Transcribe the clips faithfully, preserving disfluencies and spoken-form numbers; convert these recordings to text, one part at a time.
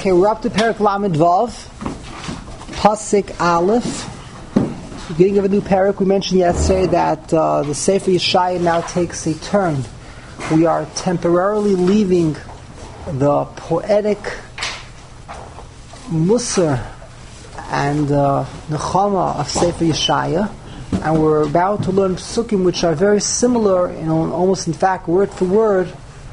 Okay, we're up to Perek Lamed Vav, Pasuk Aleph. Beginning of a new Perek. We mentioned yesterday that uh, the Sefer Yeshaya now takes a turn. We are temporarily leaving the poetic Musar and uh, Nechama of Sefer Yeshaya, and we're about to learn Psukim which are very similar, you know, almost in fact word for word,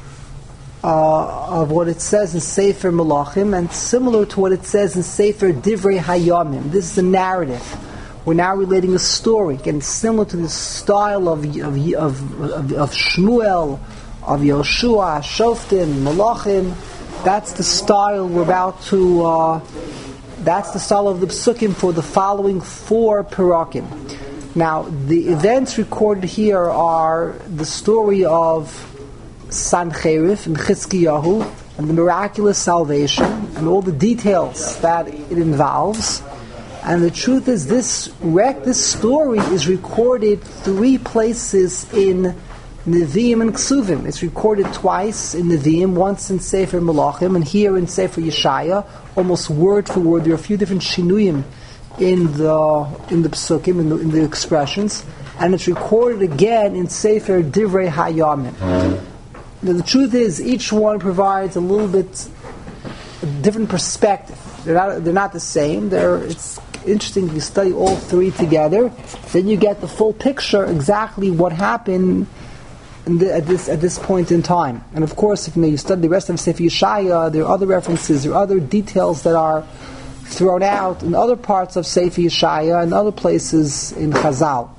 Uh, of what it says in Sefer Melachim, and similar to what it says in Sefer Divrei Hayamim. This is a narrative. We're now relating a story, again, similar to the style of of of, of, of Shmuel, of Yoshua, Shoftim, Melachim. That's the style we're about to. Uh, that's the style of the Psukim for the following four Perakim. Now, the events recorded here are the story of Sancherif and Chizkiyahu and the miraculous salvation and all the details that it involves. And the truth is, this rec- this story is recorded three places in Nevi'im and Ksuvim. It's recorded twice in Nevi'im, once in Sefer Melachim, and here in Sefer Yeshaya, almost word for word. There are a few different shinuyim in the in the psukim, in the, in the expressions, and it's recorded again in Sefer Divrei Hayamim. Now, the truth is, each one provides a little bit a different perspective. They're not, they're not the same. They're, it's interesting if you study all three together, then you get the full picture, exactly what happened in the, at this at this point in time. And of course, if you know, you study the rest of Sefer Yeshaya, there are other references, there are other details that are thrown out in other parts of Sefer Yeshaya and other places in Chazal.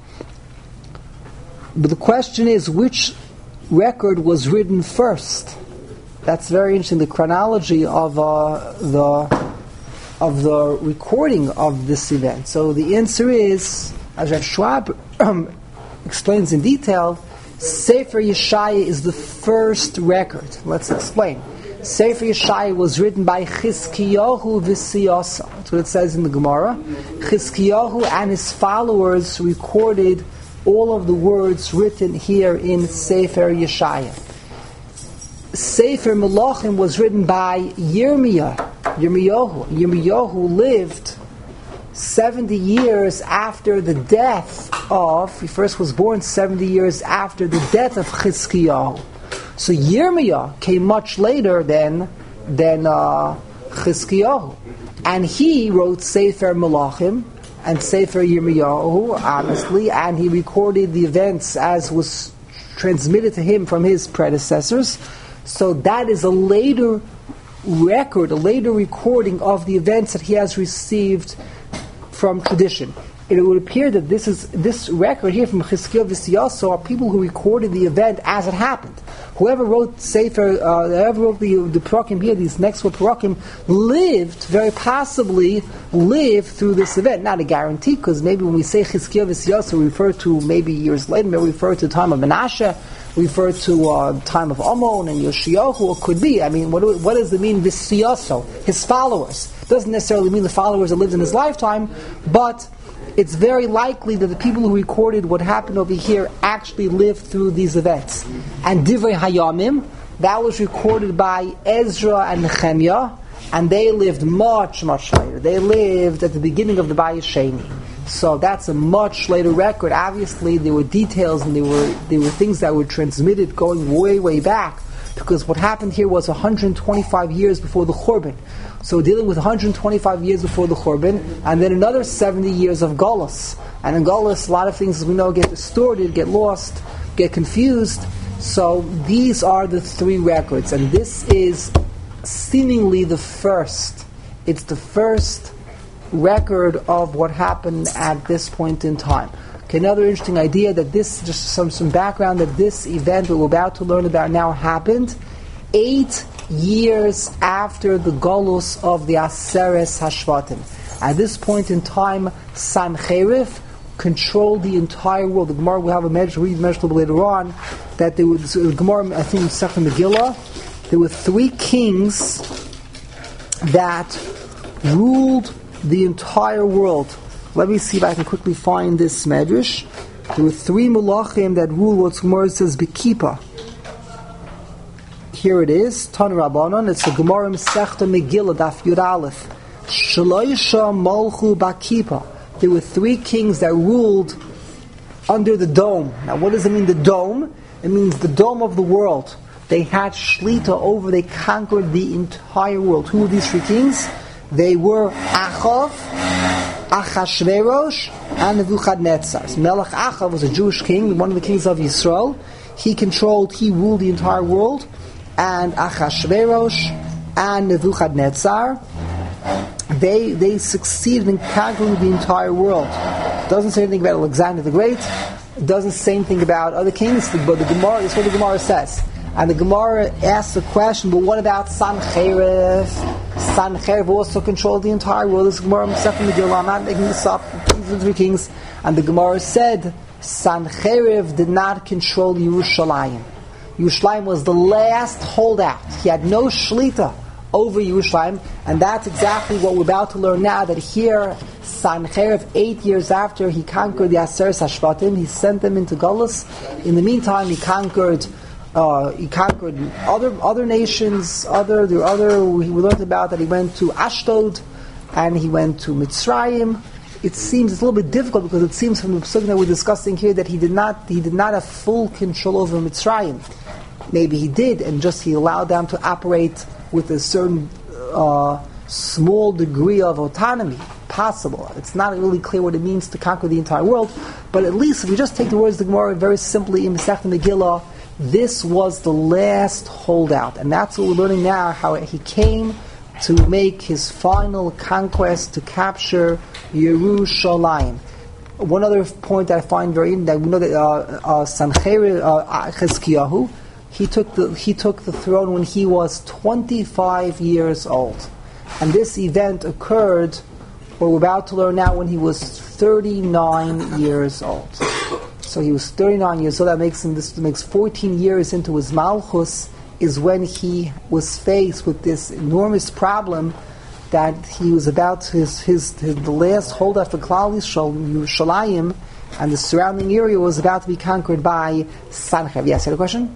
But the question is, which record was written first? That's very interesting. The chronology of uh, the of the recording of this event. So the answer is, as Rav Schwab um, explains in detail, Sefer Yeshaya is the first record. Let's explain. Sefer Yeshaya was written by Chizkiyahu v'Siyasa. That's what it says in the Gemara. Chizkiyahu and his followers recorded all of the words written here in Sefer Yeshaya. Sefer Melachim was written by Yirmiyah, Yirmiyahu. Yirmiyahu lived seventy years after the death of, he first was born seventy years after the death of Chizkiyahu. So Yirmiyah came much later than, than uh, Chizkiyahu. And he wrote Sefer Melachim and Sefer Yirmiyahu, honestly, and he recorded the events as was transmitted to him from his predecessors. So that is a later record, a later recording of the events that he has received from tradition. It would appear that this is this record here from Chizkiyahu v'Siyasa are people who recorded the event as it happened. Whoever wrote Sefer, uh, whoever wrote the the Perakim here, these next four Perakim, lived, very possibly lived through this event. Not a guarantee, because maybe when we say Chizkiyahu v'Siyasa, we refer to maybe years later, maybe we refer to the time of Menashe, we refer to uh, the time of Amon and Yoshiyahu. It could be. I mean, what, do, what does it mean, v'Siyasa? His followers. Doesn't necessarily mean the followers that lived in his lifetime, but it's very likely that the people who recorded what happened over here actually lived through these events. And Divrei Hayamim, that was recorded by Ezra and Nehemiah, and they lived much, much later. They lived at the beginning of the Bayis Sheni. So that's a much later record. Obviously, there were details and there were there were things that were transmitted going way, way back, because what happened here was one hundred twenty-five years before the Churban. So we're dealing with one hundred twenty-five years before the Churban, and then another seventy years of Golus. And in Golus, a lot of things, as we know, get distorted, get lost, get confused. So these are the three records, and this is seemingly the first. It's the first record of what happened at this point in time. Okay, another interesting idea that this, just some, some background, that this event that we're about to learn about now happened eight years after the Golus of the Aseres Hashvatim. At this point in time, Sancherif controlled the entire world. The Gemara will have a measure, read measure a little later on, that there was, the Gemara, I think, Second Megillah, there were three kings that ruled the entire world. Let me see if I can quickly find this medrash. There were three Melachim that ruled what Gemara says Bekipa. here it is. Tan Rabbanon. It's the Gemara Masechta Megillah Daf Yud Aleph. Shloisha Malchu Bakipa. There were three kings that ruled under the dome. Now, what does it mean? The dome. It means the dome of the world. They had shlita over. They conquered the entire world. Who were these three kings? They were Achav, Achashverosh, and Nebuchadnezzar. So Melech Achav was a Jewish king, one of the kings of Yisrael. He controlled, he ruled the entire world. And Achashverosh and Nebuchadnezzar, they they succeeded in conquering the entire world. It doesn't say anything about Alexander the Great. It doesn't say anything about other kings, but the Gemara, that's what the Gemara says. And the Gemara asks the question, but what about Sancherib? Sancherib also controlled the entire world. This Gemara, Megillah, I'm not making this up. These are three kings. And the Gemara said, Sancherib did not control Yerushalayim. Yerushalayim was the last holdout. He had no shlita over Yerushalayim. And that's exactly what we're about to learn now, that here, Sancherib, eight years after he conquered the Aseret Hashvatim, he sent them into Galus. In the meantime, he conquered Uh, he conquered other other nations. Other there were other we learned about that he went to Ashdod, and he went to Mitzrayim. It seems it's a little bit difficult because it seems from the psukim that we're discussing here that he did not he did not have full control over Mitzrayim. Maybe he did, and just he allowed them to operate with a certain uh, small degree of autonomy. Possible. It's not really clear what it means to conquer the entire world, but at least if we just take the words of the Gemara very simply in Masechta Megillah, this was the last holdout, and that's what we're learning now, how he came to make his final conquest to capture Yerushalayim. One other point that I find very interesting, that we know that uh, uh, Sancherib, uh, Chizkiyahu, he took the he took the throne when he was twenty-five years old, and this event occurred, what we're about to learn now, when he was thirty-nine years old. So he was thirty-nine years old. That makes him this makes fourteen years into his malchus is when he was faced with this enormous problem that he was about to, his his, his the last holdout for Klal Yisrael, Yerushalayim, and the surrounding area was about to be conquered by Sancherib. Yes, you had a question?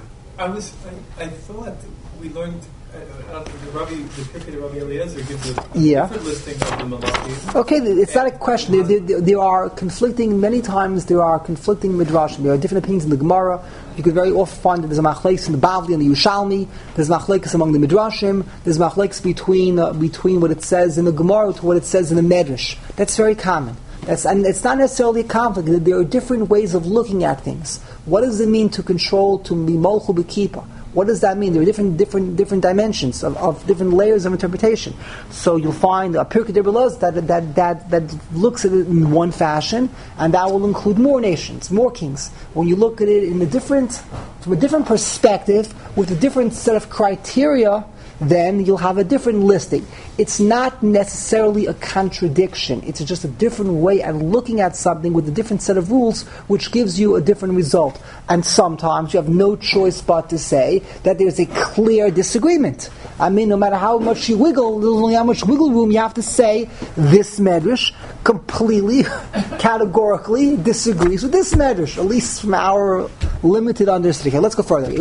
I was I, I thought we learned. Uh, the Rabbi, the Pirkei Rabbi Eliezer gives a, a yeah. different listing of the Malachim. Okay, it's not a question. There, there, there are conflicting, many times there are conflicting midrashim. There are different opinions in the Gemara. You could very often find that there's a machlekes in the Bavli and the Yushalmi. There's machlekes among the midrashim. There's machlekes between uh, between what it says in the Gemara to what it says in the Medrash. That's very common. That's, and it's not necessarily a conflict. There are different ways of looking at things. What does it mean to control, to be molchu b'kipa? What does that mean? There are different, different, different dimensions of, of different layers of interpretation. So you'll find a Pirkei Debelaz that that that that looks at it in one fashion, and that will include more nations, more kings. When you look at it in a different, from a different perspective, with a different set of criteria, then you'll have a different listing. It's not necessarily a contradiction. It's just a different way at looking at something with a different set of rules, which gives you a different result. And sometimes you have no choice but to say that there's a clear disagreement. I mean, no matter how much you wiggle, there's only how much wiggle room you have to say this medrash completely, categorically disagrees with this medrash, at least from our limited understanding. Okay, let's go further.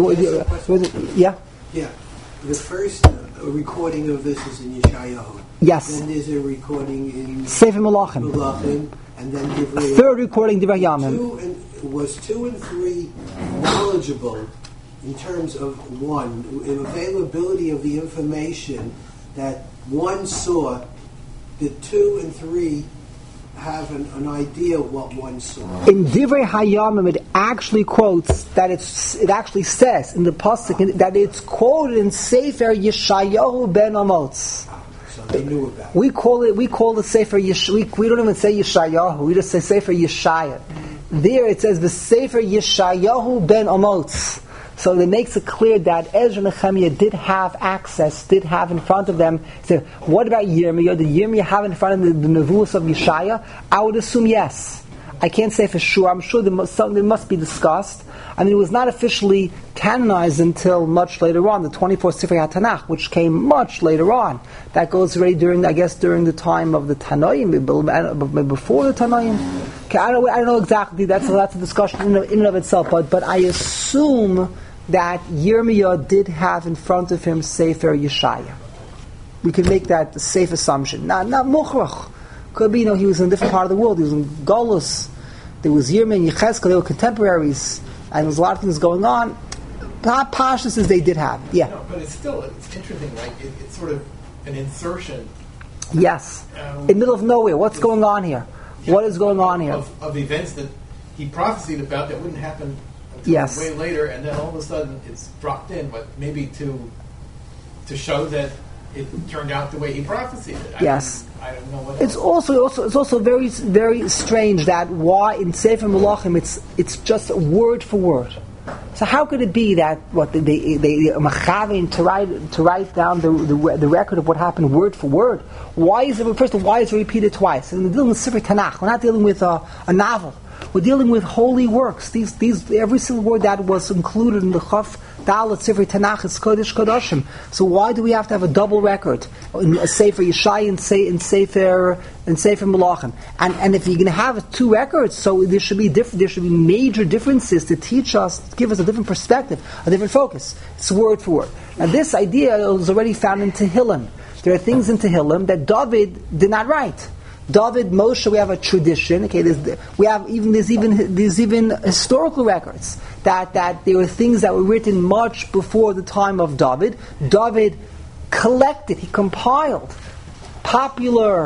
Yeah? Yeah. The first uh, recording of this is in Yeshayahu. Yes. Then there's a recording in Sefer Malachim. Malachim, and then Divrei. Third recording, Divrei Yamim. Two and was two and three knowledgeable in terms of one in availability of the information that one saw. The two and three have an, an idea of what one saw. In Divrei Hayamim, it actually quotes that it's. It actually says in the pasuk that it's quoted in Sefer Yeshayahu ben Amos. So they knew about it. We call it. We call the Sefer Yesh. We, we don't even say Yeshayahu. We just say Sefer Yeshaya. There it says the Sefer Yeshayahu ben Amos. So it makes it clear that Ezra and Nehemiah did have access, did have in front of them. So what about Yirmiyah? Did Yirmiyah have in front of them the, the Nevuos of Yeshaya? I would assume yes. I can't say for sure. I'm sure there must, something must be discussed. I mean, it was not officially canonized until much later on, the twenty-fourth Sifrei HaTanakh, which came much later on. That goes already during, I guess, during the time of the Tanoim, maybe before the Tanoim. Okay, I don't, I don't know exactly. That's that's a discussion in and of itself. But but I assume that Yirmiyah did have in front of him Sefer Yeshaya. We can make that a safe assumption. Not not Mukhrach. Could be, you know, he was in a different part of the world. He was in Golus. There was Yirmiyah and Yechezkel. They were contemporaries, and there was a lot of things going on. Pashas as they did have, yeah. No, but it's still it's interesting. Like it, it's sort of an insertion. Yes, um, in the middle of nowhere. What's going on here? Yeah, what is going on here? Of, of events that he prophesied about that wouldn't happen until yes. way later, and then all of a sudden it's dropped in, but maybe to to show that it turned out the way he prophesied it. I yes. Don't, I don't know what It's else. also also it's also very very strange that why in Sefer Melachim it's it's just word for word. So how could it be that what they they, they machavin to write to write down the, the the record of what happened word for word? Why is it first of all, why is it repeated twice? And we're dealing with Sefer Tanakh. We're not dealing with a, a novel. We're dealing with holy works. These these every single word that was included in the Chaf Dalet Sefer Tanakh is Kodesh Kodashim. So why do we have to have a double record in a Sefer Yeshai and say in Sefer and Sefer Melachim? And and if you're going to have two records, so there should be different. There should be major differences to teach us, to give us a different perspective, a different focus. It's word for word. Now this idea was already found in Tehillim. There are things in Tehillim that David did not write. David, Moshe, we have a tradition. Okay, there's, we have even there's even there's even historical records that, that there were things that were written much before the time of David. David collected, he compiled popular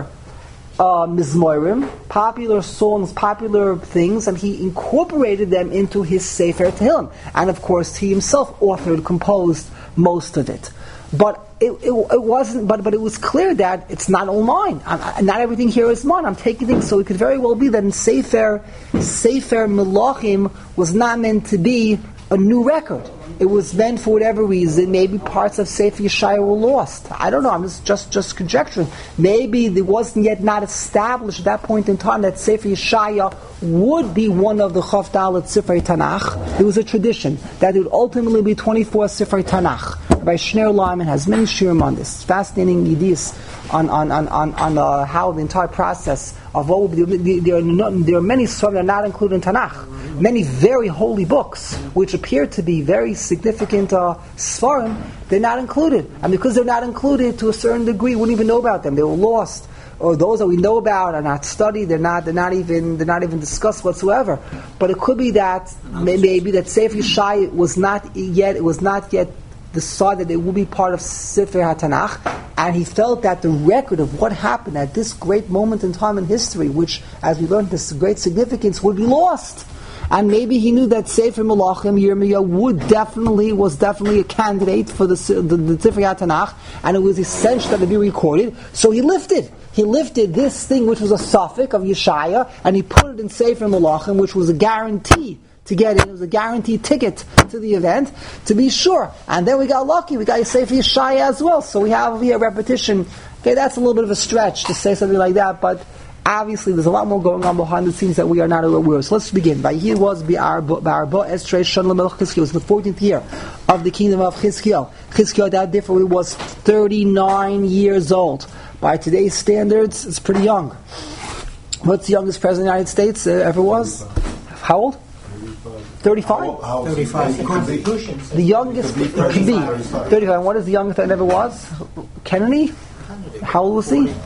uh, mizmorim, popular songs, popular things, and he incorporated them into his Sefer Tehillim. And of course, he himself authored, composed most of it. But it, it, it wasn't. But but it was clear that it's not all mine. I, I, not everything here is mine. I'm taking things. So it could very well be that in Sefer Sefer Melachim was not meant to be a new record. It was meant for whatever reason. Maybe parts of Sefer Yeshaya were lost. I don't know. I'm just just, just conjecturing. Maybe there wasn't yet not established at that point in time that Sefer Yeshaya would be one of the Chaf Dalet Sefer Tanakh. There was a tradition that it would ultimately be twenty-four Sefer Tanakh. By Shner Lyman has many shirim on this. It's fascinating ideas on on on on, on uh, how the entire process of what will be. There are no, there are many svarim that are not included in Tanakh. Many very holy books, which appear to be very significant uh, svarim, they're not included, and because they're not included, to a certain degree, we wouldn't even know about them. They were lost, or those that we know about are not studied. They're not. They're not even. They're not even discussed whatsoever. But it could be that maybe that Sefer Yeshai was not yet. It was not yet decided that it would be part of Sefer HaTanakh, and he felt that the record of what happened at this great moment in time in history, which, as we learned, this great significance, would be lost. And maybe he knew that Sefer Melachim, Yirmiyah, would definitely, was definitely a candidate for the, the, the Sefer HaTanakh, and it was essential that it be recorded. So he lifted. He lifted this thing, which was a suffix of Yeshaya, and he put it in Sefer Melachim, which was a guarantee to get in. It was a guaranteed ticket to the event, to be sure. And then we got lucky. We got a Sefer Yeshaya as well. So we have here a repetition. Okay, that's a little bit of a stretch to say something like that, but obviously there's a lot more going on behind the scenes that we are not aware of. So let's begin. He was B'arba Esrei Shon L'melech Chizkiyahu. It was the fourteenth year of the kingdom of Chizkiyahu. Chizkiyahu, that differently, was thirty-nine years old. By today's standards, it's pretty young. What's the youngest president of the United States uh, ever was? How old? thirty-five? thirty-five. The youngest it can be. thirty-five. What is the youngest that ever was? Kennedy? How old was he?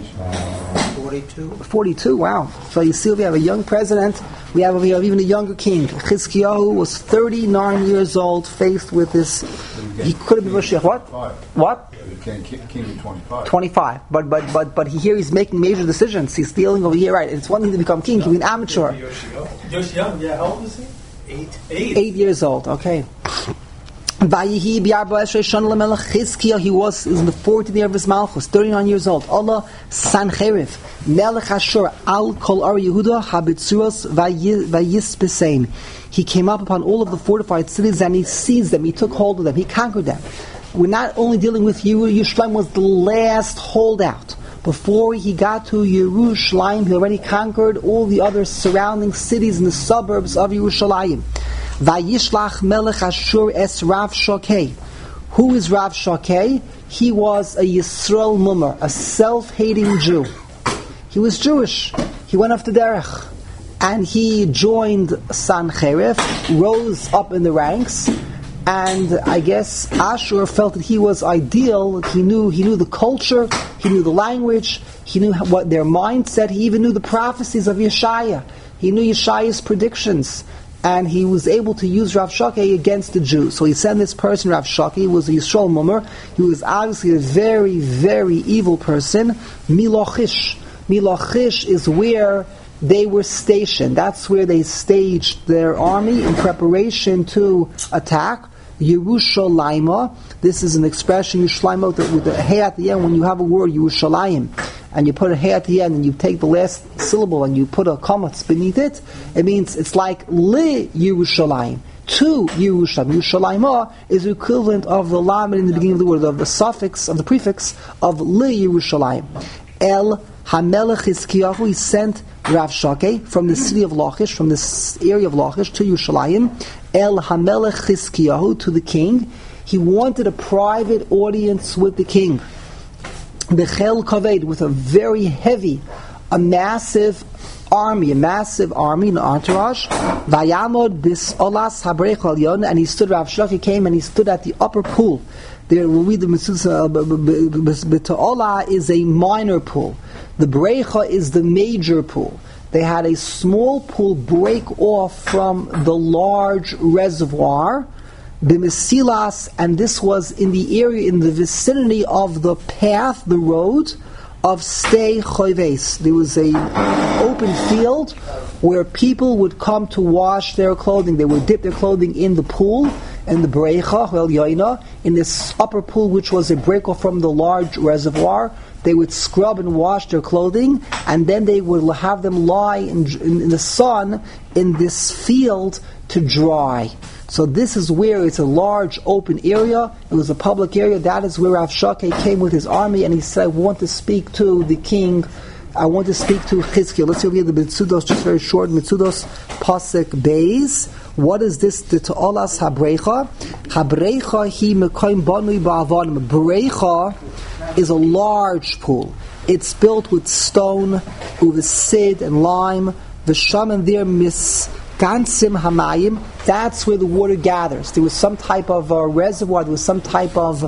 forty-two. forty-two, wow. So you see, we have a young president, we have, we have even a younger king. Chizkiyahu was thirty-nine years old, faced with this. He could have been Mashiach. What? What? King, king in twenty-five. twenty-five. But but but but he, here he's making major decisions. He's dealing over here, right? It's one thing to become king, to be an amateur. Yoshiyam, yeah, how old is he? Eight. Eight. Eight years old, okay. Vayihi bi'arba esrei shana l'melech Chizkiyahu. He was in the fourteenth year of his malchus, thirty-nine years old. Allah Sancheriv melech Ashur al kol ar Yehuda habitzuros vayis besein. He came up upon all of the fortified cities and he seized them. He took hold of them. He conquered them. We're not only dealing with Yerushalayim, was the last holdout. Before he got to Yerushalayim, he already conquered all the other surrounding cities and the suburbs of Yerushalayim. Vayishlach melech Ashur es Rav Shokei. Who is Rav Shokei? He was a Yisrael Mummer, a self-hating Jew. He was Jewish. He went off to Derech. And he joined Sancheriv, rose up in the ranks, And I guess Ashur felt that he was ideal. He knew he knew the culture, he knew the language, he knew what their mindset. He even knew the prophecies of Yeshaya. He knew Yeshaya's predictions, and he was able to use Rav Shakeh against the Jews. So he sent this person, Rav Shakeh, who was a Yisrael Mummer. He was obviously a very, very evil person. Milachish. Milachish is where they were stationed. That's where they staged their army in preparation to attack. Yerushalayim. This is an expression, Yerushalayim, with the hey at the end. When you have a word, Yerushalayim, and you put a hey at the end, and you take the last syllable and you put a kamatz beneath it, it means it's like li Yerushalayim, to Yerushalayim. Yerushalayim is the equivalent of the lamed in the beginning of the word, of the suffix, of the prefix of li Yerushalayim. El Hamelech Chizkiyahu, he sent Rav Shakeh from the city of Lachish, from this area of Lachish to Yerushalayim. El Hamelech Chizkiyahu, to the king. He wanted a private audience with the king. Bechel Kaved, with a very heavy, a massive army, a massive army, an entourage. Vayamod bis olas habrech alyon, and he stood. Rav Shakeh came and he stood at the upper pool. There, we read the B'Ta'olah is a minor pool. The Brecha is the major pool. They had a small pool break off from the large reservoir, B'Mesilas, and this was in the area, in the vicinity of the path, the road of Stei Choives. There was a open field where people would come to wash their clothing. They would dip their clothing in the pool, and the Brecha, well, Yoina, in this upper pool, which was a break off from the large reservoir. They would scrub and wash their clothing, and then they would have them lie in, in, in the sun in this field to dry. So this is where it's a large open area. It was a public area. That is where Rav Shakeh came with his army, and he said, I want to speak to the king. I want to speak to Chizkiah. Let's read the Mitzudos, just very short. Mitzudos Pasek Beis. What is this? The Ta'olas Habrecha. Habrecha hi mekoim banui ba'avanim. Brecha is a large pool. It's built with stone, with sid and lime. V'sham and there mis gansim hamayim. That's where the water gathers. There was some type of uh, reservoir. There was some type of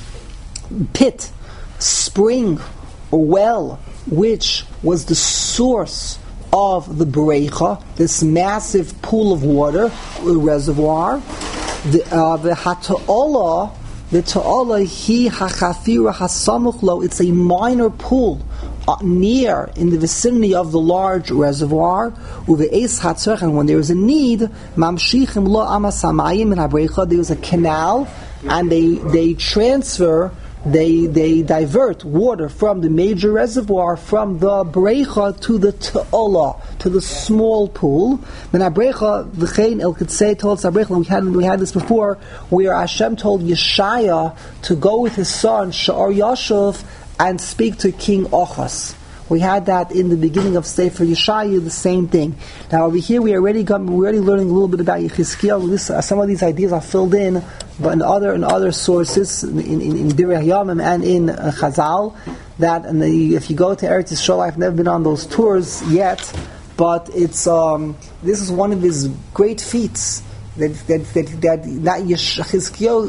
pit, spring, or well, which was the source of the Berecha, this massive pool of water, reservoir. The uh, the Hata'olah, the Ta'olah, hi hachafira hasamuchlo, it's a minor pool uh, near, in the vicinity of the large reservoir. Uve'es hatzrech, and when there is a need, mamshichim lo amasamayim in Habrecha, there is a canal, and they they transfer They they divert water from the major reservoir, from the Brecha to the Ta'olah, to the small pool. Then Brecha, v'chein el Ketzei told Brecha, we had we had this before, where Hashem told Yeshaya to go with his son Sha'ar Yashuv and speak to King Ochas. We had that in the beginning of Sefer Yeshaya, the same thing. Now over here we already got, we're already learning a little bit about Yechizkiel. Some of these ideas are filled in, but in other in other sources, in in, in Direi Hayamim and in uh, Chazal, that and the, if you go to Eretz Yisrael, I've never been on those tours yet, but it's um, this is one of his great feats that that that, that, that Yechizkiel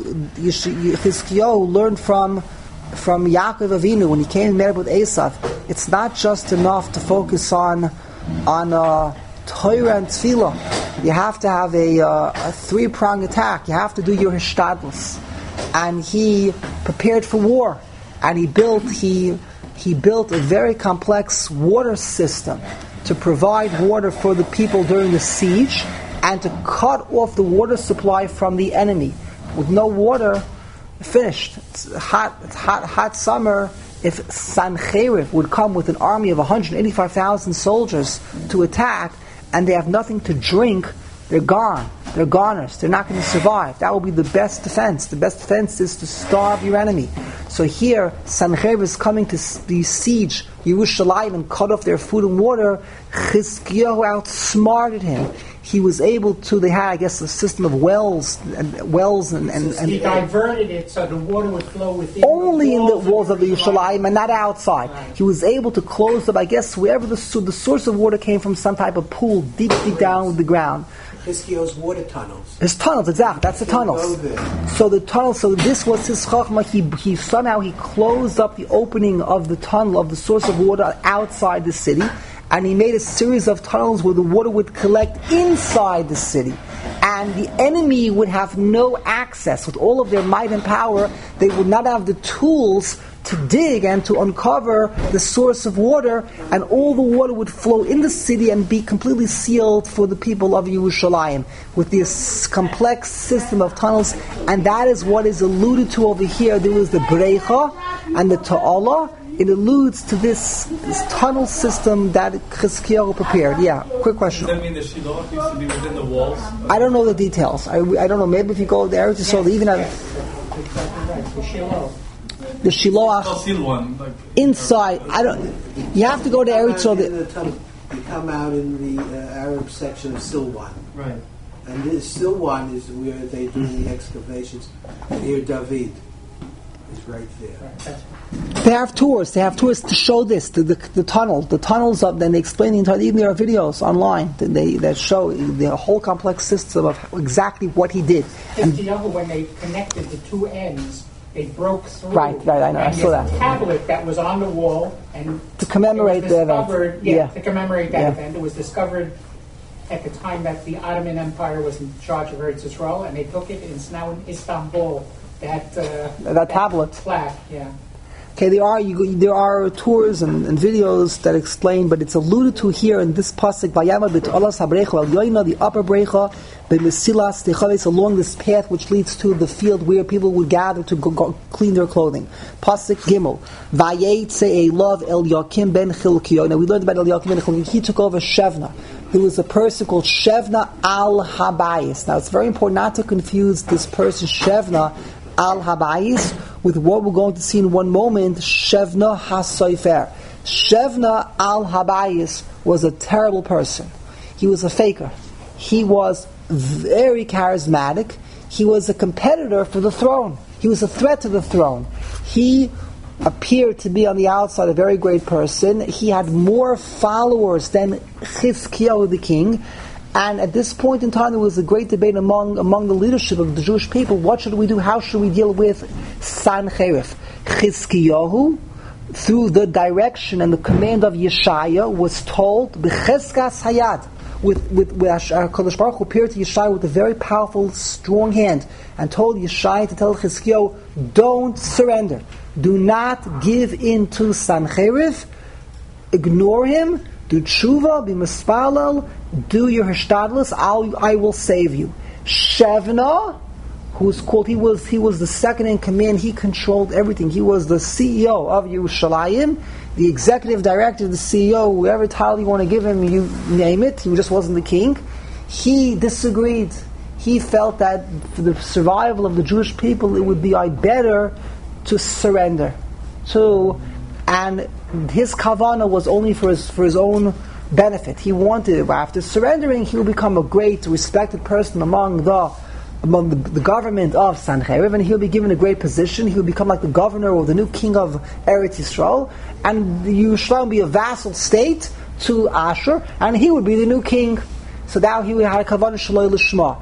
Yechizkiel learned from. From Yaakov Avinu when he came and met up with Esav. It's not just enough to focus on on uh, Torah and Tefillah. You have to have a, uh, a three-pronged attack. You have to do your hishtadlus. And he prepared for war, and he built he he built a very complex water system to provide water for the people during the siege, and to cut off the water supply from the enemy. With no water, finished. It's hot. It's hot. Hot summer. If Sancheriv would come with an army of one hundred eighty-five thousand soldiers to attack, and they have nothing to drink, they're gone. They're goners. They're not going to survive. That will be the best defense. The best defense is to starve your enemy. So here, Sancheriv is coming to besiege Yerushalayim and cut off their food and water. Chizkiyahu outsmarted him. He was able to, they had, I guess, a system of wells and wells and... and, and he diverted it so the water would flow within only the in the walls of the Yerushalayim and not outside. Right. He was able to close up, I guess, wherever the, so the source of water came from, some type of pool deep, deep down with the ground. Chizkiyahu's water tunnels. His tunnels, exactly. That's the Can't tunnels. go there. So the tunnel. So this was his chachma. He he somehow he closed up the opening of the tunnel of the source of water outside the city, and he made a series of tunnels where the water would collect inside the city, and the enemy would have no access. With all of their might and power, they would not have the tools to dig and to uncover the source of water, and all the water would flow in the city and be completely sealed for the people of Yerushalayim with this complex system of tunnels. And that is what is alluded to over here. There was the Breicha and the Ta'ala. It alludes to this, this tunnel system that Chizkiyahu prepared. Yeah, quick question. Does that mean the Shiloh used to be within the walls? I don't know the details. I, I don't know. Maybe if you go there, just so even at The Shiloh. the Shiloach I'll see one. Like, inside. I don't. You have to go to Eretz so that. You come out in the uh, Arab section of Silwan. right. And this Silwan is where they do the excavations. Here, David is right there. They have tours. They have tours to show this, the, the, the tunnel. The tunnels up, then they explain the entire, even there are videos online that, they, that show the whole complex system of exactly what he did. And Chizkiyahu, when they connected the two ends, they broke through. Right, right, I know, I And saw this that. tablet that was on the wall, and to commemorate it was the event. discovered- Yeah, Yeah. to commemorate that Yeah. event. It was discovered at the time that the Ottoman Empire was in charge of Eretz Yisrael, and they took it, and it's now in Istanbul. That uh, That tablet. plaque, yeah. Okay, there are you, there are tours and, and videos that explain, but it's alluded to here in this pasuk. Vayama b'tolas habrecha al yoina, the upper brecha, b'mesilas techaves, along this path which leads to the field where people would gather to go, go clean their clothing. Pasuk Gimel. Vayetze elav Eliakim ben Chilkiah. Now we learned about Eliakim ben Chilkiah. He took over Shevna. There was a person called Shevna al Habayis. Now it's very important not to confuse this person Shevna al Habayis with what we're going to see in one moment, Shevna HaSoifer. Shevna al Habayis was a terrible person. He was a faker. He was very charismatic. He was a competitor for the throne. He was a threat to the throne. He appeared to be on the outside a very great person. He had more followers than Chizkiyahu the king. And at this point in time, there was a great debate among among the leadership of the Jewish people. What should we do? How should we deal with Sancherif? Chizkiyahu, through the direction and the command of Yeshaya, was told, B'cheskas hayad, with with, with HaKadosh Baruch Hu appeared to Yeshaya with a very powerful, strong hand, and told Yeshaya to tell Chizkiyahu, don't surrender. Do not give in to Sancherif. Ignore him. Do tshuva, be mispalel, do your hishtadlus, I'll, I will save you. Shevna, who's called, he was he was the second in command, he controlled everything. He was the C E O of Yerushalayim, the executive director, the C E O, whatever title you want to give him, you name it, he just wasn't the king. He disagreed. He felt that for the survival of the Jewish people, it would be better to surrender. To, and his kavana was only for his for his own benefit. He wanted, after surrendering, he would become a great, respected person among the among the, the government of Sancherif, and he'll be given a great position. He'll become like the governor or the new king of Eretz Yisrael, and Yerushalayim will be a vassal state to Ashur, and he would be the new king. So now he had a kavana shaloi l'shma.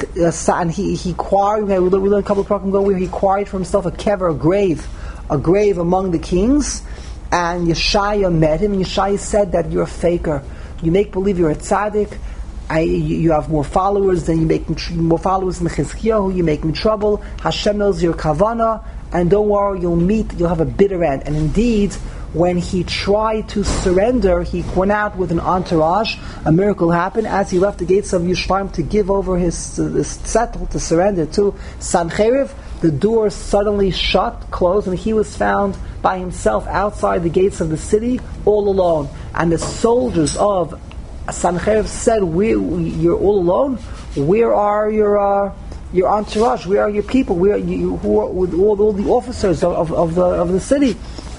And he he quarried. We learned a couple of programs ago where he quarried for himself a kever, a grave, a grave among the kings. And Yeshaya met him, and Yeshaya said that you're a faker. You make believe you're a tzaddik. I, you, you have more followers than you make more followers than Chizkiyahu. You're making trouble. Hashem knows your kavana, and don't worry, you'll meet. You'll have a bitter end. And indeed, when he tried to surrender, he went out with an entourage. A miracle happened as he left the gates of Yerushalayim to give over his, uh, his settle to surrender to Sancherif. The door suddenly shut, closed, and he was found by himself outside the gates of the city, all alone. And the soldiers of Sancherif said, we, we, "You're all alone. Where are your uh, your entourage? Where are your people? Where are you, who are with all, all the officers of, of, of the of the city?"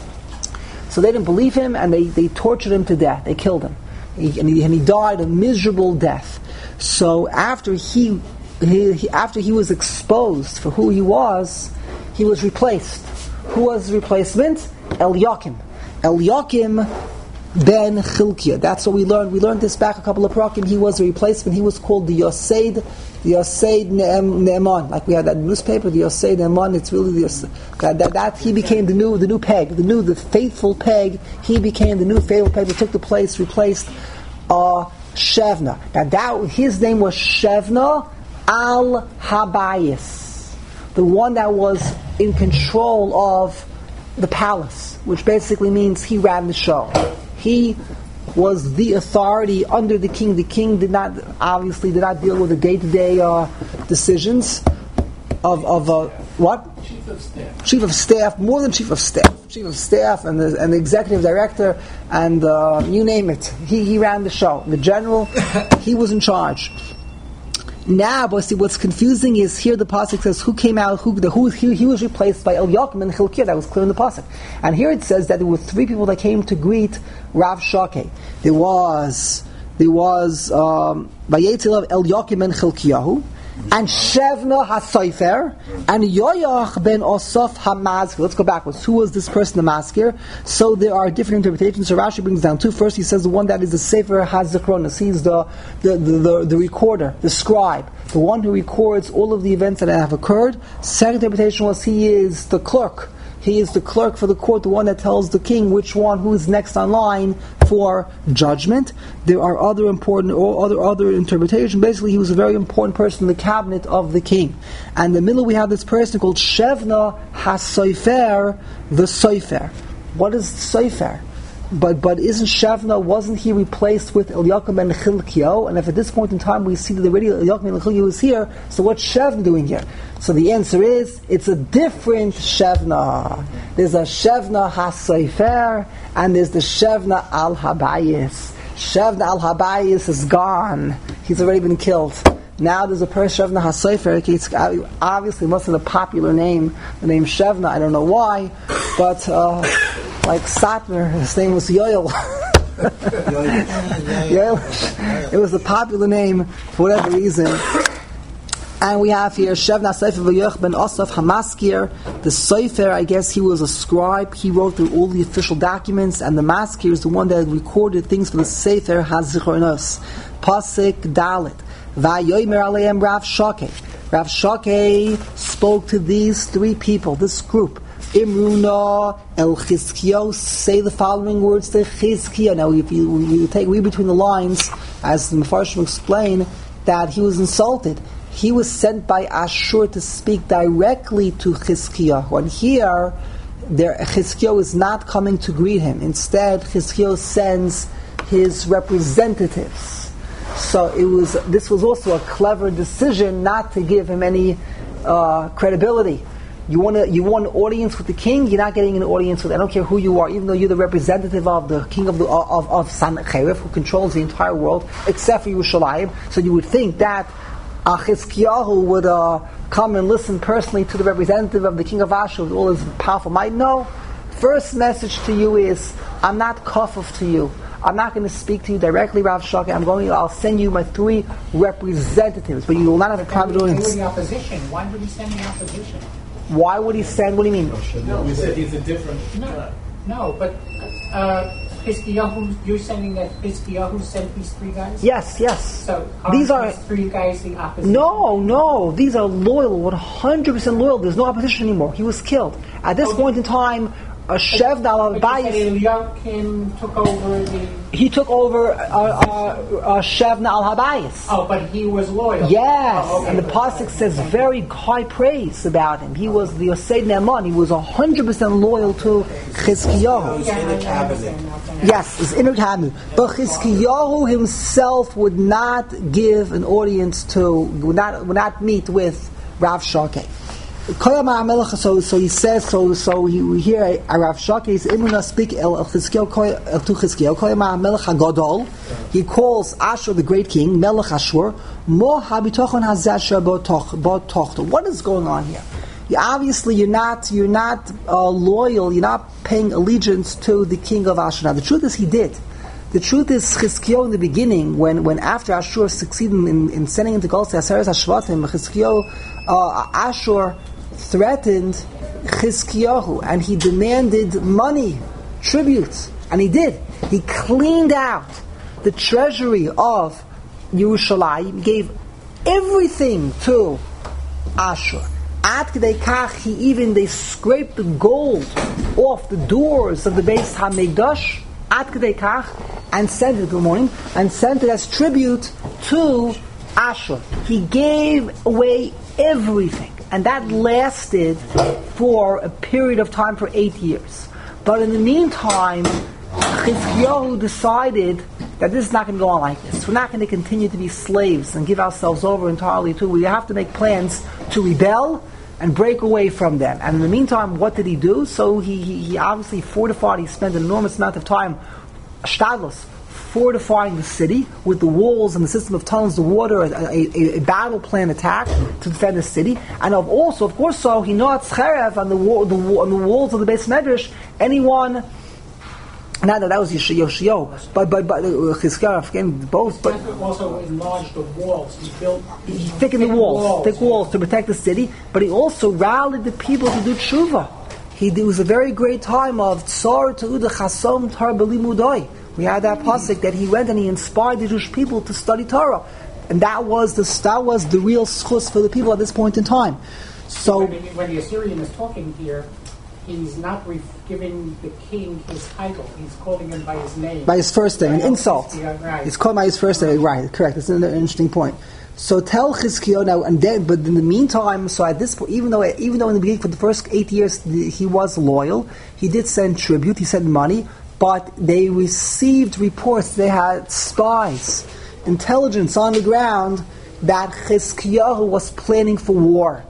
So they didn't believe him, and they, they tortured him to death. They killed him, he, and, he, and he died a miserable death. So after he. He, he, after he was exposed for who he was, he was replaced. Who was his replacement? Eliakim. Eliakim ben Chilkiah. That's what we learned. We learned this back a couple of prakim. He was a replacement. He was called the Yoseid, the Yoseid Ne'eman. Like we had that newspaper, the Yoseid Ne'eman. It's really the Yoseid. That, that, that he became the new the new peg, the new the faithful peg. He became the new faithful peg that took the place, replaced uh, Shevna. Now that his name was Shevna al Habayis, the one that was in control of the palace, which basically means he ran the show. He was the authority under the king. The king did not, obviously, did not deal with the day-to-day uh, decisions of of uh, what? Chief of staff. Chief of staff, more than chief of staff. Chief of staff and the, and the executive director and uh, you name it. He he ran the show. The general, he was in charge. Now, but see, what's confusing is here the pasuk says who came out, who the who he, he was replaced by Eliakim and Chilkiah. That was clear in the pasuk. And here it says that there were three people that came to greet Rav Shakeh. There was there was um, Vayetzilav Eliakim and Chilkiyahu, and Shevna HaSofer, and Yoyach ben Osaf HaMazkir. Let's go backwards. Who was this person, the Maskir? So there are different interpretations. So Rashi brings down two. First, he says the one that is the Sefer HaZichronos. He's the the, the, the the recorder, the scribe, the one who records all of the events that have occurred. Second interpretation was he is the clerk. He is the clerk for the court, the one that tells the king which one, who is next on line for judgment. There are other important, or other other interpretations. Basically, he was a very important person in the cabinet of the king. And in the middle, we have this person called Shevna HaSofer, the Sofer. What is Sofer? But but isn't Shevna, wasn't he replaced with Eliakim and Chilkiah? And if at this point in time we see that already Eliakim and Chilkiah was here, so what's Shevna doing here? So the answer is, it's a different Shevna. There's a Shevna HaSofer, and there's the Shevna al Habayis. Shevna al Habayis is gone. He's already been killed. Now there's a person, Shevna HaSofer. It's obviously must have a popular name, the name Shevna. I don't know why, but uh, like Satmar, his name was Yoel. Yoel. It was a popular name for whatever reason. And we have here Shevna HaSofer v'Yoch ben Osaf HaMaskir. The Sofer, I guess he was a scribe. He wrote through all the official documents, and the Maskir is the one that recorded things for the Sefer HaZichronos. Pasuk Dalet. Vayomer aleim Rav Shakeh. Rav Shakeh spoke to these three people, this group. Imruna El Chizkiyo, say the following words to Chizkiyo. Now, if you, you take read between the lines, as the Mefarshim explain, that he was insulted. He was sent by Ashur to speak directly to Chizkiyo. When here, there Chizkiyo is not coming to greet him. Instead, Chizkiyo sends his representatives. So it was. This was also a clever decision not to give him any uh, credibility. You want to, you want an audience with the king. You're not getting an audience with. I don't care who you are, even though you're the representative of the king of the of of Sancherif, who controls the entire world, except for Yerushalayim. So you would think that uh, Chizkiyahu would uh, come and listen personally to the representative of the king of Ashur with all his powerful might. No. First message to you is, I'm not kafuf to you. I'm not going to speak to you directly, Rav Shakeh. I'm going. I'll send you my three representatives, but you will not have a private audience. The opposition. Why would he send the opposition? Why would he send? What do you mean? No, we said he's a different. No, no, but uh, Chizkiyahu, you're saying that Chizkiyahu sent these three guys? Yes, yes. So are these are these three guys the opposition? No, no. These are loyal, one hundred percent loyal. There's no opposition anymore. He was killed at this Okay. point in time. A Shevna al Habayis. Eliakim took over the. He took over uh, uh, uh, Shevna al Habayis. Oh, but he was loyal. Yes, Oh, okay. and the pasuk says very high praise about him. He was the Yoseid Ne'eman. He was one hundred percent loyal to Chizkiyahu. Yeah, in the I cabinet. understand, okay. Yes, it's inner cabinet. But Chizkiyahu himself would not give an audience to, would not, would not meet with Rav Shakeh. So, so he says, so so he, we hear Rav Shakeh is Imruna speak El Chizkiyahu to Chizkiyahu. He calls Ashur the great king, Melech Ashur. Mo habitochon hazasher botochto. What is going on here? You, obviously, you're not you're not uh, loyal. You're not paying allegiance to the king of Ashur. Now, the truth is, he did. The truth is, Chizkiyahu in the beginning, when, when after Ashur succeeded in, in sending him to Gol Se'aseres Hashvatim, Chizkiyahu, uh, Ashur threatened Chizkiyahu, and he demanded money, tribute, And he did. He cleaned out the treasury of Yerushalayim, gave everything to Ashur. At Kedei Kach, he even, they scraped the gold off the doors of the Beis HaMikdash, at Kedei Kach, and sent it, good morning, and sent it as tribute to Ashur. He gave away everything. And that lasted for a period of time for eight years. But in the meantime, Chizkiyahu decided that this is not going to go on like this. We're not going to continue to be slaves and give ourselves over entirely to. We have to make plans to rebel and break away from them. And in the meantime, what did he do? So he, he, he obviously fortified, he spent an enormous amount of time, shtadlos, fortifying the city with the walls and the system of tunnels, the water, a, a, a battle plan attack to defend the city. And of also, of course, so he knows cherev on the, wall, the, on the walls of the Beis Medrash, anyone. Not that that was Yoshio, but but but Chizkiyahu, again, both. But also enlarged the walls. He built. He thickened the walls, walls, thick walls to protect the city. But he also rallied the people to do tshuva. He it was a very great time of Tsar Te'uda Chasom Tar Belimudai. We had that pasuk that he went and he inspired the Jewish people to study Torah, and that was the that was the real schus for the people at this point in time. So when, when the Assyrian is talking here, he's not re- giving the king his title. He's calling him by his name. By his first name, an insult. Yeah, right. He's called by his first name. Right, correct. That's an interesting point. So tell Chizkiyahu now, and then, but in the meantime, so at this point, even though even though in the beginning for the first eight years he was loyal, he did send tribute, he sent money, but they received reports. They had spies, intelligence on the ground that Chizkiyahu was planning for war.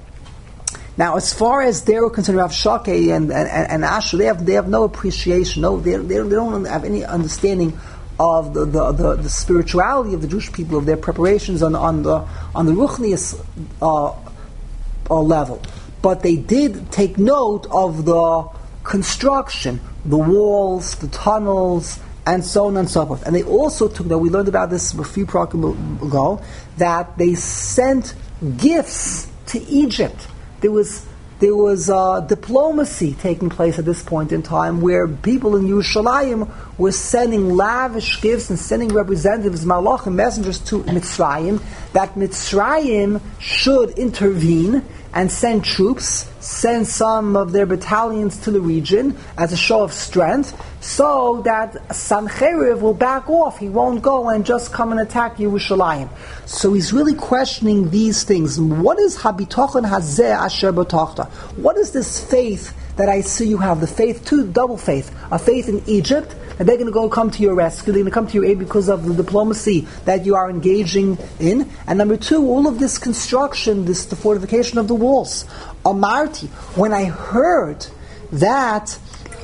Now, as far as they were concerned, Rav Shakeh and, and, and Ashur, they have they have no appreciation. No, they, they, they don't have any understanding of the, the, the, the spirituality of the Jewish people, of their preparations on, on the on the Ruchnius uh, uh, level. But they did take note of the construction, the walls, the tunnels, and so on and so forth. And they also took note, we learned about this a few program ago, that they sent gifts to Egypt. There was there was uh, diplomacy taking place at this point in time, where people in Yerushalayim were sending lavish gifts and sending representatives, malachim, messengers to Mitzrayim, that Mitzrayim should intervene and send troops, send some of their battalions to the region as a show of strength, so that Sancheriv will back off. He won't go and just come and attack Yerushalayim. So he's really questioning these things. What is habitochen hazeh asher b'tochta? What is this faith that I see you have? The faith, two double faith, a faith in Egypt, that they're going to go come to your rescue, they're going to come to your aid because of the diplomacy that you are engaging in. And number two, all of this construction, this the fortification of the walls. Amarti, when I heard that,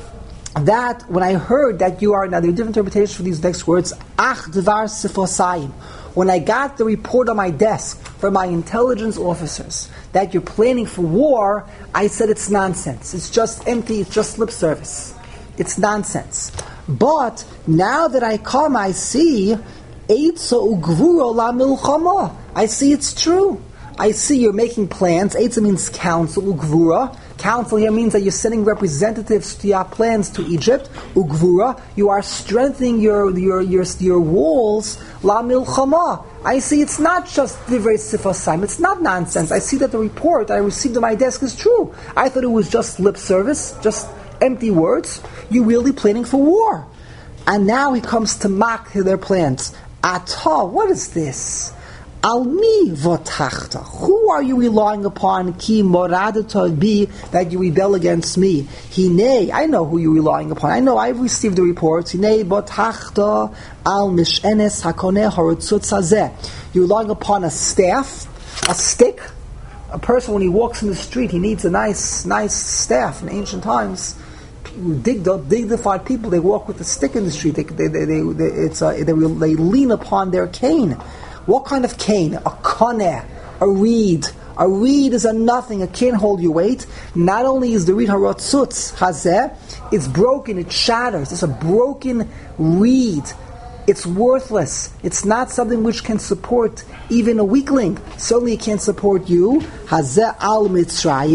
that when I heard that you are, now there are different interpretations for these next words, ach dvar sifosayim. When I got the report on my desk from my intelligence officers that you're planning for war, I said it's nonsense. It's just empty, it's just lip service. It's nonsense. But now that I come, I see Eitza ugvura la milchama. I see it's true. I see you're making plans. Eitza means council. Ugvura. Council here means that you're sending representatives to your plans to Egypt. Ugvura. You are strengthening your your your, your walls. La milchama. I see it's not just divrei sifosayim. It's not nonsense. I see that the report I received on my desk is true. I thought it was just lip service, just empty words. You're really planning for war. And now he comes to mock their plans. Atah, what is this? Al mi votachta. Who are you relying upon? Ki moradata bi, that you rebel against me. Hine, I know who you're relying upon. I know I've received the reports. Hine votachta al mishenes hakoneh horotzutz hazeh. You're relying upon a staff, a stick. A person, when he walks in the street, he needs a nice, nice staff. In ancient times, dig, dignified people, they walk with a stick in the street. They, they, they, they, they, it's a, they, they lean upon their cane. What kind of cane? A koneh, a reed. A reed is a nothing. It can't hold your weight. Not only is the reed harotzutz hazeh, it's broken, it shatters. It's a broken reed. It's worthless. It's not something which can support even a weakling. Certainly it can't support you. Hazeh al Mitzrayim.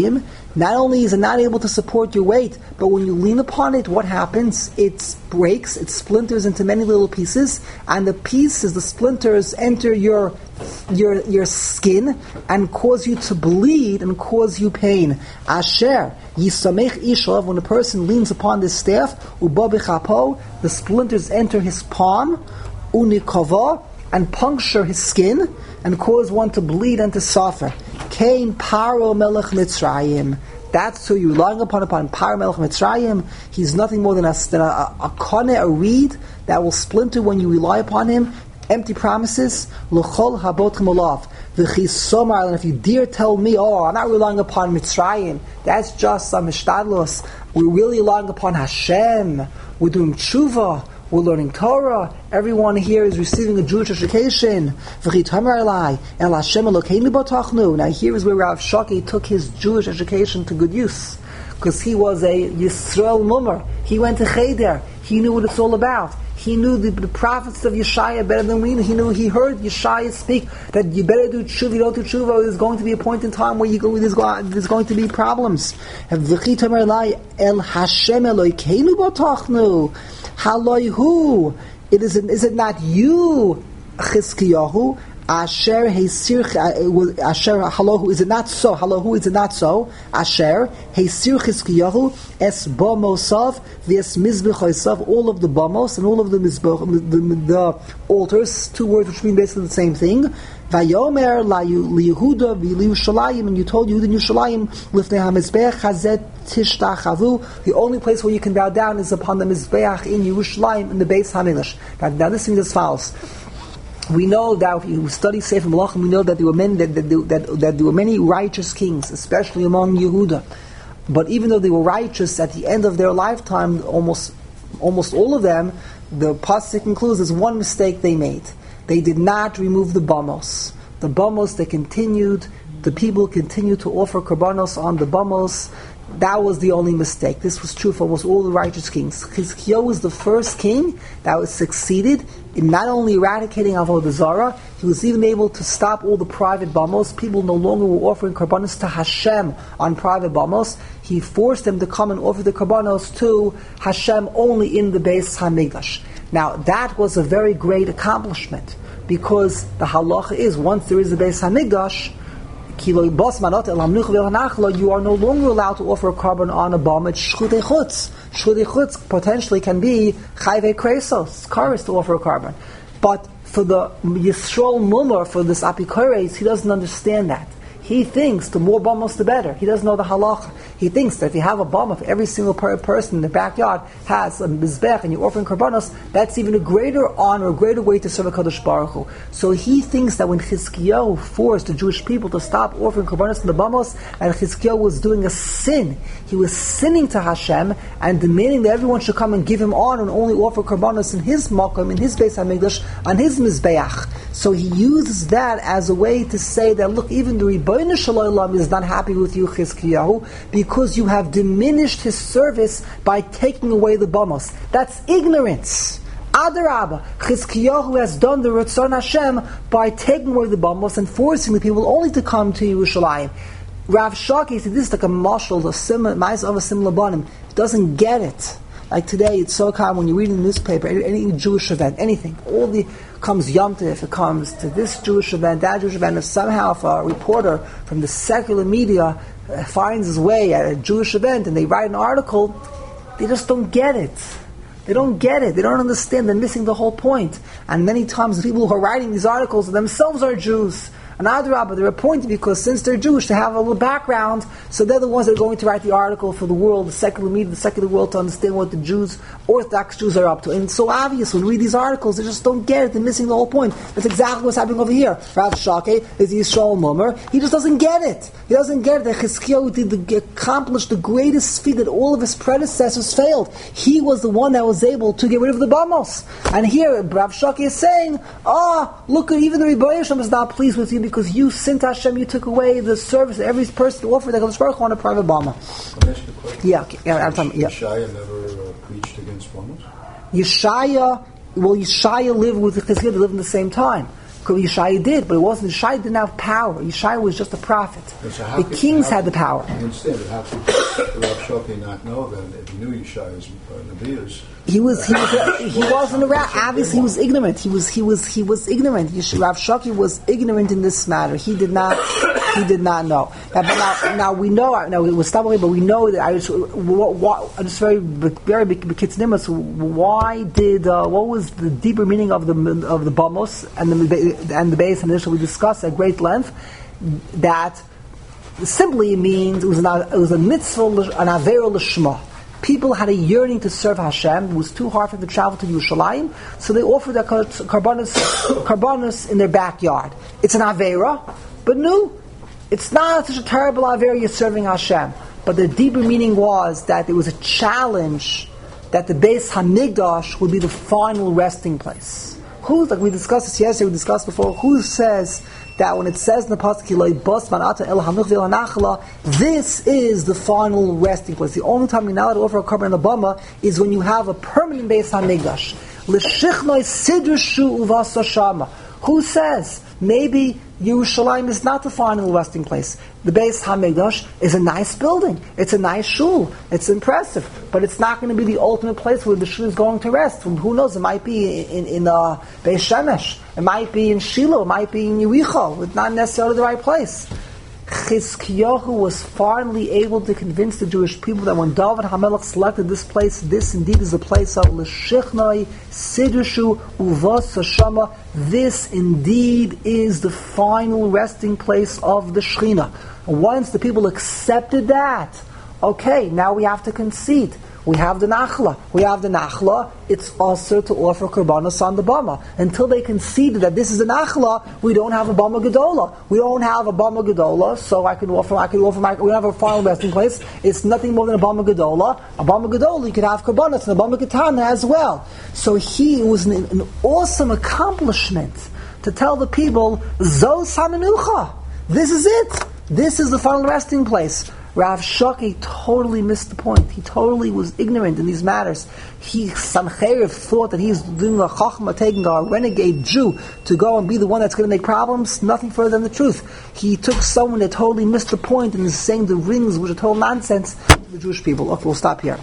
Not only is it not able to support your weight, but when you lean upon it, what happens? It breaks, it splinters into many little pieces, and the pieces, the splinters, enter your your your skin and cause you to bleed and cause you pain. Asher yisamech ishav, when a person leans upon this staff, uba b'chapo, the splinters enter his palm, unikava, and puncture his skin and cause one to bleed and to suffer. Kain Paro Melech Mitzrayim. That's who you're relying upon, upon Paro Melech Mitzrayim. He's nothing more than a, than a, a, a kone, a reed that will splinter when you rely upon him. Empty promises. L'chol habotchem olav. V'chisomar, and if you dare tell me, oh, I'm not relying upon Mitzrayim, that's just some mishtadlos. We're really relying upon Hashem. We're doing tshuva. We're learning Torah. Everyone here is receiving a Jewish education. Now here is where Rav Shaki took his Jewish education to good use, because he was a Yisrael Mummer. He went to Cheder. He knew what it's all about. He knew the, the prophets of Yeshaya better than we knew. He knew, he heard Yeshaya speak that you better do tshuva, you don't do tshuva. There's going to be a point in time where you go, there's, go, there's going to be problems. El Hashem Elokeinu b'tochnu. Haloihu. It is, is it not you, Chizkiyahu? Asher Heisir Asher Halohu, is it not so? Halohu, is it not so? Asher Heisir Chizkiyahu Es Bomosav Ves Mizbechoisav, all of the Bomos and all of the Mizbech, the, the, the altars, two words which mean basically the same thing. Vayomer LiYehuda V'LiYushalayim, and you told Yehuda and Yushalayim Lifnei HaMizbeach Hazet Tishtachavu. The only place where you can bow down is upon the Mizbeach in Yerushalayim in the Beis Hamikdash. Now, now this means as follows. We know that if you study Sefer Melachim, we know that there were many that, that, that, that there were many righteous kings, especially among Yehuda. But even though they were righteous, at the end of their lifetime, almost almost all of them, the pasuk concludes there's one mistake they made. They did not remove the bamos. The bamos, they continued. The people continued to offer korbanos on the bamos. That was the only mistake. This was true for almost all the righteous kings. Chizkiyahu was the first king that was succeeded in not only eradicating Avodah Zarah, he was even able to stop all the private bamos. People no longer were offering korbanos to Hashem on private bamos. He forced them to come and offer the korbanos to Hashem only in the Beis Hamikdash. Now, that was a very great accomplishment, because the halacha is, once there is a Beis Hamikdash, you are no longer allowed to offer a carbon on a bomb. It's shchutei chutz. Shchutei chutz potentially can be chayvei kresos, kares, to offer a carbon. But for the Yisrael Mummer, for this apikores, he doesn't understand that. He thinks the more bombos the better. He doesn't know the halacha. He thinks that if you have a bomb, if every single per- person in the backyard has a mizbech and you're offering korbanos, that's even a greater honor, a greater way to serve a Kadosh Baruch Hu. So he thinks that when Chizkiyahu forced the Jewish people to stop offering korbanos in the bombos, and Chizkiyahu was doing a sin, he was sinning to Hashem and demanding that everyone should come and give him honor and only offer korbanos in his makom, in his Beis Hamikdash, on his mizbeach. So he uses that as a way to say that, look, even the Ribono Shel Olam is not happy with you, Chizkiyahu, because you have diminished his service by taking away the bamos. That's ignorance. Adarabba, Chizkiyahu has done the Ratzon Hashem by taking away the bamos and forcing the people only to come to Yerushalayim. Rav Shaki said this is like a mashal, a similar, mice of a similar bonim. He doesn't get it. Like today, it's so common when you read in the newspaper, any, any Jewish event, anything, all the comes Yom Tov, it comes to this Jewish event, that Jewish event, and somehow if a reporter from the secular media uh, finds his way at a Jewish event and they write an article, they just don't get it. They don't get it. They don't understand. They're missing the whole point. And many times the people who are writing these articles themselves are Jews. And Adrabah, they're appointed because since they're Jewish, they have a little background, so they're the ones that are going to write the article for the world, the secular media, the secular world, to understand what the Jews, Orthodox Jews, are up to. And it's so obvious when we read these articles, they just don't get it. They're missing the whole point. That's exactly what's happening over here. Rav Shaki is Yisrael Mummer. He just doesn't get it. He doesn't get it that Chizkiyahu did the, accomplished the greatest feat that all of his predecessors failed. He was the one that was able to get rid of the bamos. And here, Rav Shaki is saying, oh, look, even the Ribono Shel Olam is not pleased with you, because you sinned to Hashem, you took away the service that every person offered that Kadosh Baruch Hu on a private bama. Can I ask you a question? Yeah, okay. yeah, I'm talking, yeah. Yeshaya never uh, preached against bombs? Yeshaya, well, Yeshaya lived with Chizkiyahu, they lived in the same time. Yeshaya did, but it wasn't. Yeshaya didn't have power. Yeshaya was just a prophet. So how the could- kings how had the could- power. I understand, but how could Rav Shoki not know that if he knew Yeshaya's uh, Nevi'us? He was he was he wasn't around. Obviously, he was ignorant. He was he was he was ignorant. Yesh- Rav Shoki was ignorant in this matter. He did not he did not know. Now, but now, now we know. Now it was stumbling, but we know that I was what, what just very very big kitznimus. Why did uh, what was the deeper meaning of the of the bamos and the and the base initially we discussed at great length that simply means it was an, it was a mitzvah an avera l'shma. People had a yearning to serve Hashem. It was too hard for them to travel to Yerushalayim, so they offered their karbanos, karbanos in their backyard. It's an avera, but no, it's not such a terrible avera. You're serving Hashem, but the deeper meaning was that it was a challenge that the Beis Hamikdash would be the final resting place. Who's like we discussed this yesterday? We discussed before. Who says that when it says in the pasuk, this is the final resting place? The only time you're not allowed to offer a korban abama is when you have a permanent Beis Hamikdash. Who says maybe Yerushalayim is not the final resting place? The Beis Hamikdash is a nice building. It's a nice shul. It's impressive, but it's not going to be the ultimate place where the shul is going to rest. Who knows? It might be in in uh, Beis Shemesh. It might be in Shiloh. It might be in Yericho. It's not necessarily the right place. Chizkiyahu was finally able to convince the Jewish people that when David HaMelech selected this place, this indeed is the place of L'Shichnai, Sidushu, Uvas Hashama. This indeed is the final resting place of the Shechina. Once the people accepted that, okay, now we have to concede. We have the Nachla. We have the Nachla. It's also to offer Karbanos on the Bama. Until they conceded that this is a Nachla, we don't have a Bama Gedola. We don't have a Bama Gedola, so I can offer, I can offer my, we don't have a final resting place. It's nothing more than a Bama Gedola. A Bama Gedola, you could have Karbanos and a Bama Ketana as well. So he, it was an, an awesome accomplishment to tell the people, Zos HaMenucha. This is it. This is the final resting place. Rav Shoki totally missed the point. He totally was ignorant in these matters. He, Sancheiriv, thought that he's doing a chachma, taking a renegade Jew to go and be the one that's going to make problems. Nothing further than the truth. He took someone that totally missed the point and is saying the rings which are total nonsense to the Jewish people. Okay, we'll stop here.